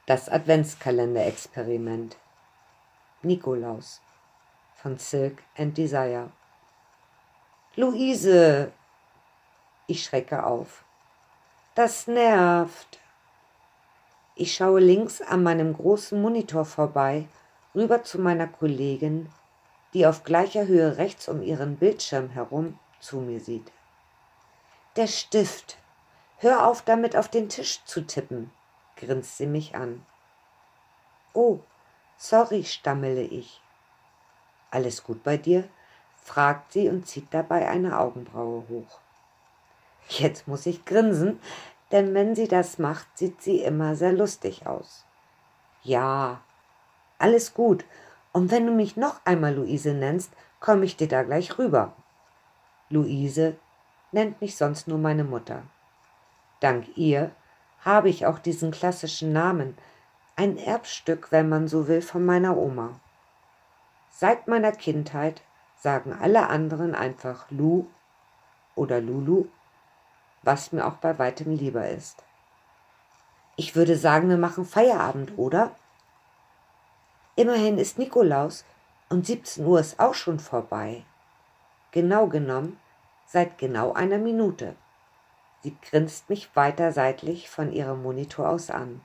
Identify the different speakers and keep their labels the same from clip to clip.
Speaker 1: Das Adventskalender-Experiment. Nikolaus von Silk and Desire. Luise! Ich schrecke auf. Das nervt. Ich schaue links an meinem großen Monitor vorbei, rüber zu meiner Kollegin, die auf gleicher Höhe rechts um ihren Bildschirm herum zu mir sieht. Der Stift! Hör auf, damit auf den Tisch zu tippen, grinst sie mich an. Oh, sorry, stammele ich. Alles gut bei dir? Fragt sie und zieht dabei eine Augenbraue hoch. Jetzt muss ich grinsen, denn wenn sie das macht, sieht sie immer sehr lustig aus. Ja, alles gut. Und wenn du mich noch einmal Luise nennst, komme ich dir da gleich rüber. Luise nennt mich sonst nur meine Mutter. Dank ihr habe ich auch diesen klassischen Namen, ein Erbstück, wenn man so will, von meiner Oma. Seit meiner Kindheit sagen alle anderen einfach Lu oder Lulu, was mir auch bei weitem lieber ist. Ich würde sagen, wir machen Feierabend, oder? Immerhin ist Nikolaus und 17 Uhr ist auch schon vorbei. Genau genommen, seit genau einer Minute. Sie grinst mich weiter seitlich von ihrem Monitor aus an.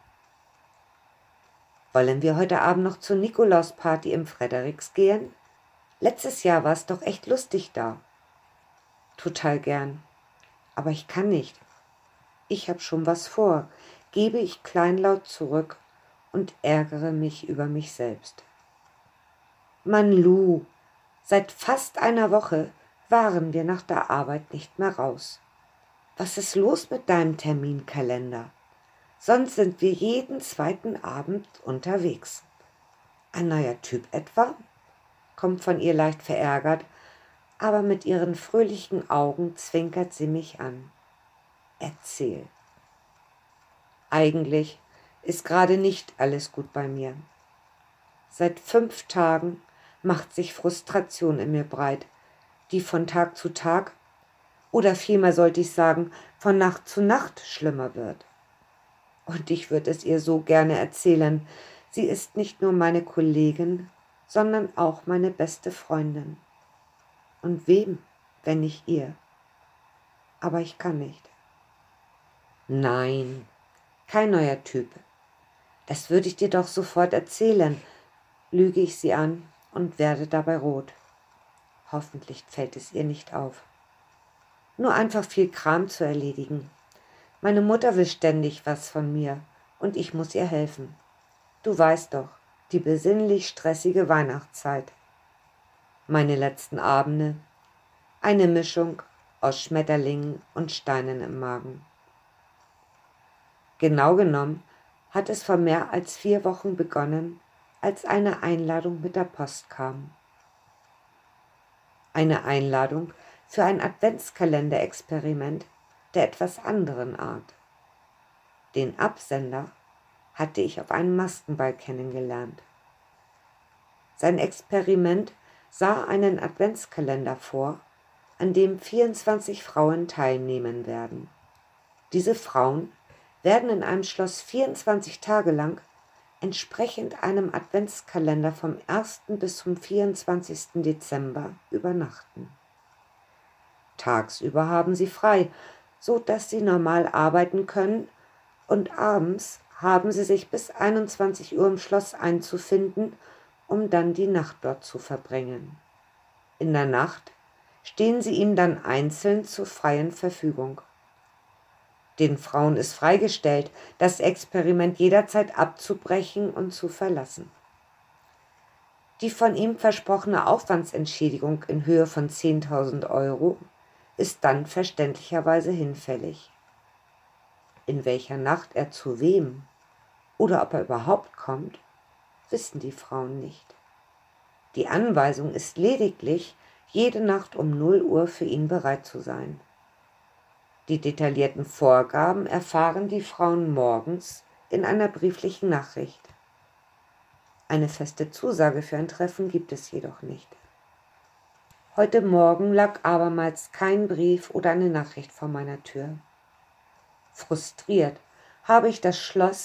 Speaker 1: Wollen wir heute Abend noch zur Nikolausparty im Fredericks gehen? Letztes Jahr war es doch echt lustig da. Total gern. Aber ich kann nicht. Ich habe schon was vor, gebe ich kleinlaut zurück und ärgere mich über mich selbst. Mann, Lu, seit fast einer Woche waren wir nach der Arbeit nicht mehr raus. Was ist los mit deinem Terminkalender? Sonst sind wir jeden zweiten Abend unterwegs. Ein neuer Typ etwa? Kommt von ihr leicht verärgert, aber mit ihren fröhlichen Augen zwinkert sie mich an. Erzähl. Eigentlich ist gerade nicht alles gut bei mir. Seit 5 Tagen macht sich Frustration in mir breit, die von Tag zu Tag, oder vielmehr sollte ich sagen, von Nacht zu Nacht schlimmer wird. Und ich würde es ihr so gerne erzählen. Sie ist nicht nur meine Kollegin, sondern auch meine beste Freundin. Und wem, wenn nicht ihr? Aber ich kann nicht. Nein, kein neuer Typ. Das würde ich dir doch sofort erzählen, lüge ich sie an und werde dabei rot. Hoffentlich fällt es ihr nicht auf. Nur einfach viel Kram zu erledigen. Meine Mutter will ständig was von mir und ich muss ihr helfen. Du weißt doch, die besinnlich stressige Weihnachtszeit. Meine letzten Abende, eine Mischung aus Schmetterlingen und Steinen im Magen. Genau genommen hat es vor mehr als 4 Wochen begonnen, als eine Einladung mit der Post kam. Eine Einladung für ein Adventskalender-Experiment der etwas anderen Art. Den Absender hatte ich auf einem Maskenball kennengelernt. Sein Experiment sah einen Adventskalender vor, an dem 24 Frauen teilnehmen werden. Diese Frauen werden in einem Schloss 24 Tage lang entsprechend einem Adventskalender vom 1. bis zum 24. Dezember übernachten. Tagsüber haben sie frei, so dass sie normal arbeiten können, und abends haben sie sich bis 21 Uhr im Schloss einzufinden, um dann die Nacht dort zu verbringen. In der Nacht stehen sie ihnen dann einzeln zur freien Verfügung. Den Frauen ist freigestellt, das Experiment jederzeit abzubrechen und zu verlassen. Die von ihm versprochene Aufwandsentschädigung in Höhe von 10.000 Euro ist dann verständlicherweise hinfällig. In welcher Nacht er zu wem oder ob er überhaupt kommt, wissen die Frauen nicht. Die Anweisung ist lediglich, jede Nacht um 0 Uhr für ihn bereit zu sein. Die detaillierten Vorgaben erfahren die Frauen morgens in einer brieflichen Nachricht. Eine feste Zusage für ein Treffen gibt es jedoch nicht. Heute Morgen lag abermals kein Brief oder eine Nachricht vor meiner Tür. Frustriert habe ich das Schloss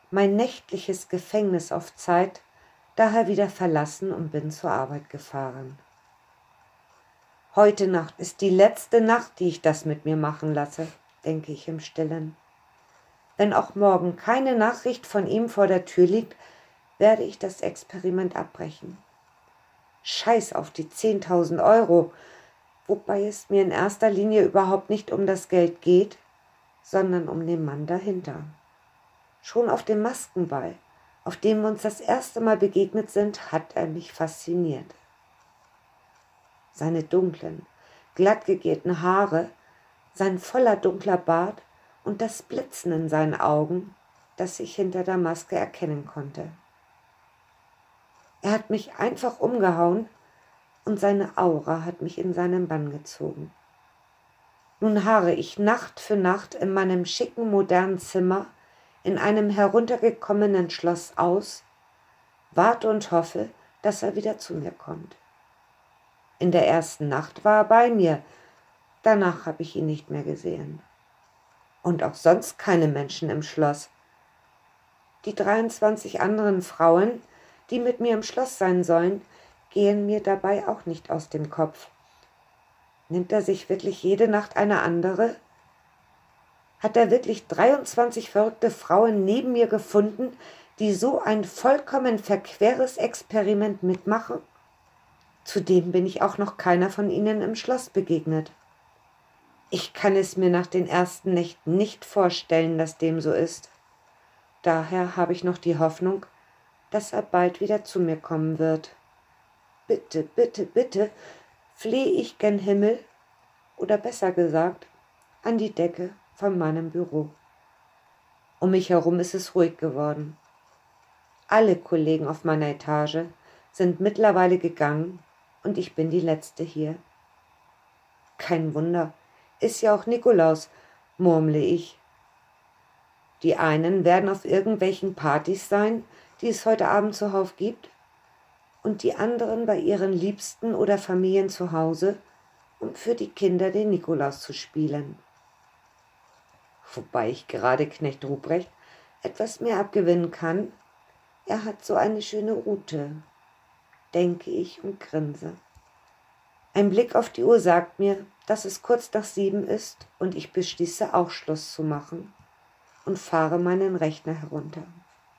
Speaker 1: mein nächtliches Gefängnis auf Zeit daher wieder verlassen und bin zur Arbeit gefahren. Heute Nacht ist die letzte Nacht, die ich das mit mir machen lasse, denke ich im Stillen. Wenn auch morgen keine Nachricht von ihm vor der Tür liegt, werde ich das Experiment abbrechen. Scheiß auf die 10.000 Euro, wobei es mir in erster Linie überhaupt nicht um das Geld geht, sondern um den Mann dahinter. Schon auf dem Maskenball, auf dem wir uns das erste Mal begegnet sind, hat er mich fasziniert. Seine dunklen, glatt gegelten Haare, sein voller dunkler Bart und das Blitzen in seinen Augen, das ich hinter der Maske erkennen konnte. Er hat mich einfach umgehauen und seine Aura hat mich in seinen Bann gezogen. Nun harre ich Nacht für Nacht in meinem schicken, modernen Zimmer in einem heruntergekommenen Schloss aus, warte und hoffe, dass er wieder zu mir kommt. In der ersten Nacht war er bei mir, danach habe ich ihn nicht mehr gesehen. Und auch sonst keine Menschen im Schloss. Die 23 anderen Frauen, die mit mir im Schloss sein sollen, gehen mir dabei auch nicht aus dem Kopf. Nimmt er sich wirklich jede Nacht eine andere? Hat er wirklich 23 verrückte Frauen neben mir gefunden, die so ein vollkommen verqueres Experiment mitmachen? Zudem bin ich auch noch keiner von ihnen im Schloss begegnet. Ich kann es mir nach den ersten Nächten nicht vorstellen, dass dem so ist. Daher habe ich noch die Hoffnung, dass er bald wieder zu mir kommen wird. Bitte, bitte, bitte, flehe ich gen Himmel, oder besser gesagt, an die Decke von meinem Büro. Um mich herum ist es ruhig geworden. Alle Kollegen auf meiner Etage sind mittlerweile gegangen und ich bin die Letzte hier. Kein Wunder, ist ja auch Nikolaus, murmle ich. Die einen werden auf irgendwelchen Partys sein, die es heute Abend zuhauf gibt, und die anderen bei ihren Liebsten oder Familien zu Hause, um für die Kinder den Nikolaus zu spielen. Wobei ich gerade Knecht Ruprecht etwas mehr abgewinnen kann. Er hat so eine schöne Rute, denke ich und grinse. Ein Blick auf die Uhr sagt mir, dass es kurz nach 7 ist und ich beschließe auch Schluss zu machen und fahre meinen Rechner herunter.